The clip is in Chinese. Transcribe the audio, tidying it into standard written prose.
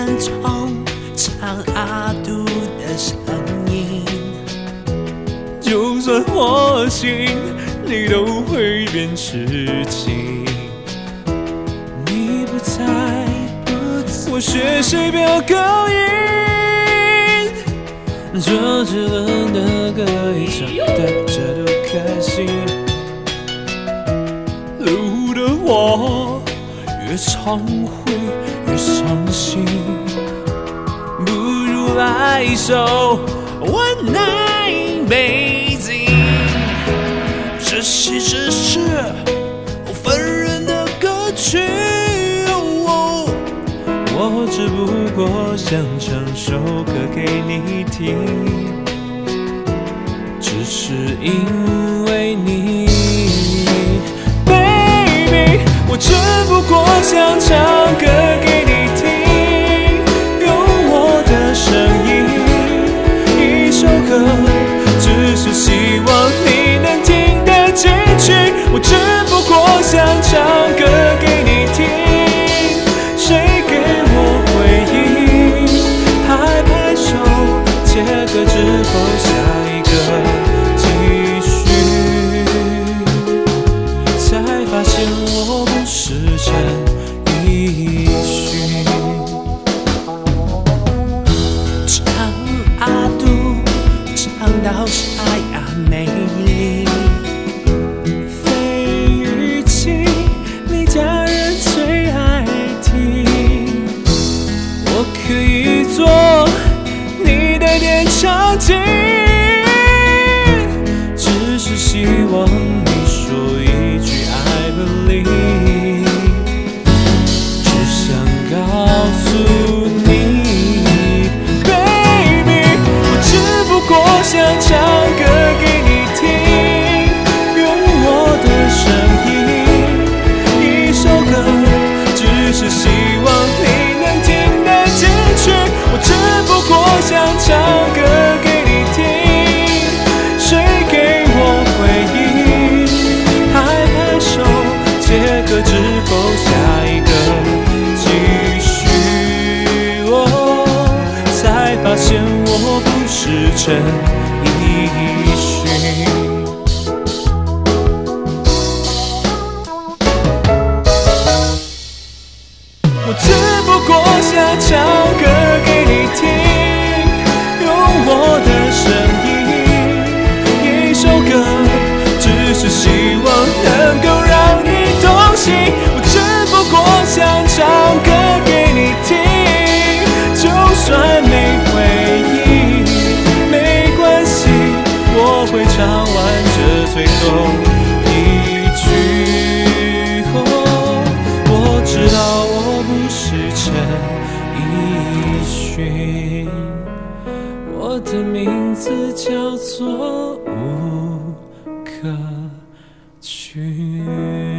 分钟唱阿杜的声音，就算火星你都会变痴情。你不在，我学谁飙高音，做只冷的歌一唱，大家都开心。路的我越常会越伤心，不如来一首 One Night 北京。这是分人的歌曲，我只不过想唱首歌给你听，只是因为你 Baby， 我只不过想唱歌给你听，用我的声音，一首歌，只是希望你能听得进去。我只不过想唱歌给你听，谁给我回应？拍手，切割之后下一个继续，才发现我不是陈奕迅。唱阿杜，唱到沙哑美丽。可以做你的点唱机，只是希望你说一句 I believe， 只想告诉你 Baby， 我只不过想唱歌给你听，用我的声音，一首歌，只是希望你能听。我只不过想唱歌给你听，谁给我回应？拍手，切割之后下一个继续。才发现我不是陈奕迅。我只不过想唱歌给你听，用我的声音，一首歌，只是希望能够让你动心。我只不过想唱歌给你听，就算没回应没关系，我会唱完这最后一句。我知道我不是陈奕迅，我的名字叫做吴克群。